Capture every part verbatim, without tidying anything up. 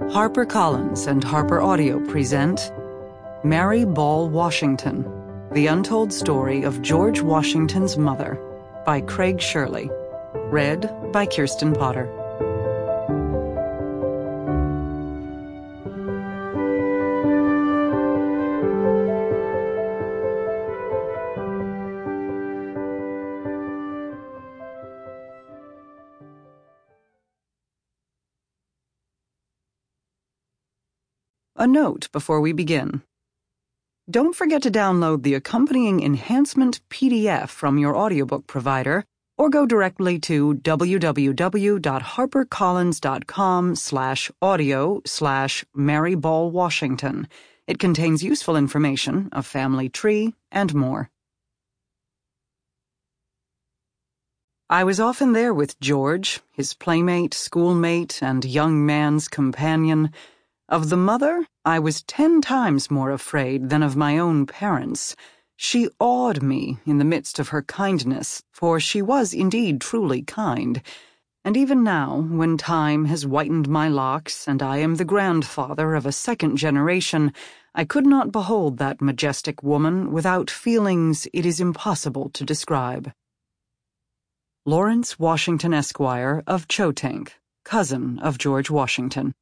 HarperCollins and Harper Audio present Mary Ball Washington, The Untold Story of George Washington's Mother by Craig Shirley. Read by Kirsten Potter. A note before we begin. Don't forget to download the accompanying enhancement P D F from your audiobook provider or go directly to www.harpercollins.com slash audio slash Mary Ball Washington. It contains useful information, a family tree, and more. I was often there with George, his playmate, schoolmate, and young man's companion. Of the mother, I was ten times more afraid than of my own parents. She awed me in the midst of her kindness, for she was indeed truly kind. And even now, when time has whitened my locks and I am the grandfather of a second generation, I could not behold that majestic woman without feelings it is impossible to describe. Lawrence Washington, Esquire, of Chotank, cousin of George Washington.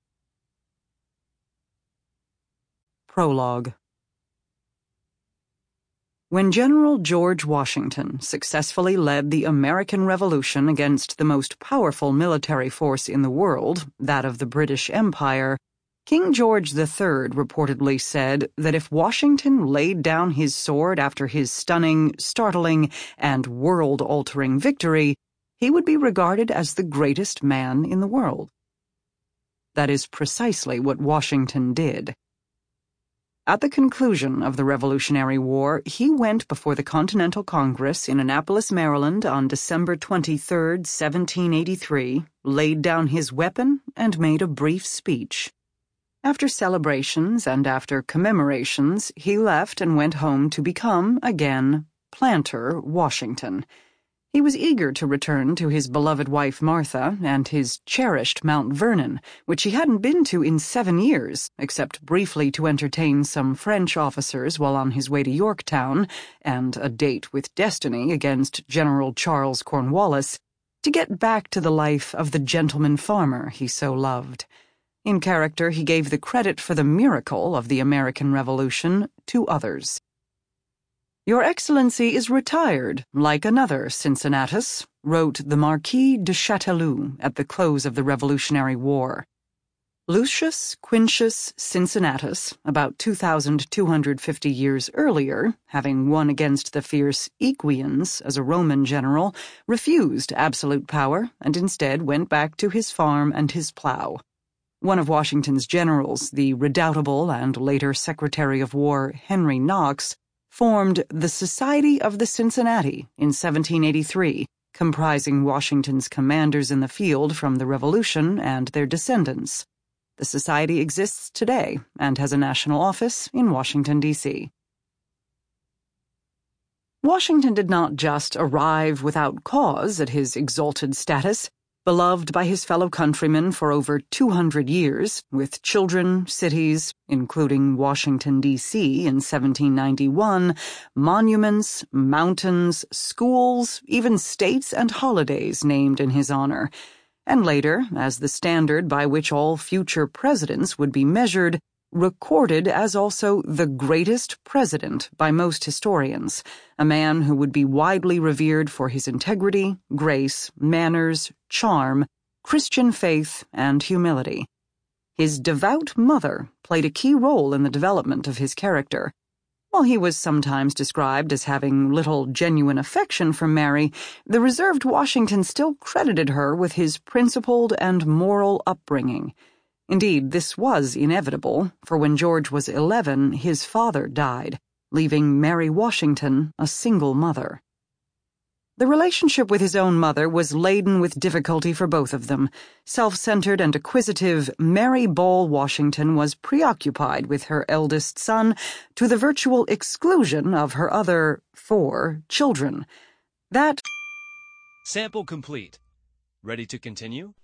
Prologue. When General George Washington successfully led the American Revolution against the most powerful military force in the world, that of the British Empire, King George the Third reportedly said that if Washington laid down his sword after his stunning, startling, and world-altering victory, he would be regarded as the greatest man in the world. That is precisely what Washington did. At the conclusion of the Revolutionary War, he went before the Continental Congress in Annapolis, Maryland on December twenty-third, seventeen eighty-three, laid down his weapon, and made a brief speech. After celebrations and after commemorations, he left and went home to become, again, Planter Washington. He was eager to return to his beloved wife Martha and his cherished Mount Vernon, which he hadn't been to in seven years, except briefly to entertain some French officers while on his way to Yorktown, and a date with destiny against General Charles Cornwallis, to get back to the life of the gentleman farmer he so loved. In character, he gave the credit for the miracle of the American Revolution to others. "Your Excellency is retired, like another Cincinnatus," wrote the Marquis de Châteauroux at the close of the Revolutionary War. Lucius Quintius Cincinnatus, about two thousand two hundred fifty years earlier, having won against the fierce Aequians as a Roman general, refused absolute power and instead went back to his farm and his plough. One of Washington's generals, the redoubtable and later Secretary of War Henry Knox, formed the Society of the Cincinnati in seventeen eighty-three, comprising Washington's commanders in the field from the Revolution and their descendants. The society exists today and has a national office in Washington, D C Washington did not just arrive without cause at his exalted status. Beloved by his fellow countrymen for over two hundred years, with children, cities, including Washington, D C in seventeen ninety-one, monuments, mountains, schools, even states and holidays named in his honor, and later, as the standard by which all future presidents would be measured, recorded as also the greatest president by most historians, a man who would be widely revered for his integrity, grace, manners, charm, Christian faith, and humility. His devout mother played a key role in the development of his character. While he was sometimes described as having little genuine affection for Mary, the reserved Washington still credited her with his principled and moral upbringing. Indeed, this was inevitable, for when George was eleven, his father died, leaving Mary Washington a single mother. The relationship with his own mother was laden with difficulty for both of them. Self-centered and acquisitive, Mary Ball Washington was preoccupied with her eldest son to the virtual exclusion of her other four children. That Sample complete. Ready to continue?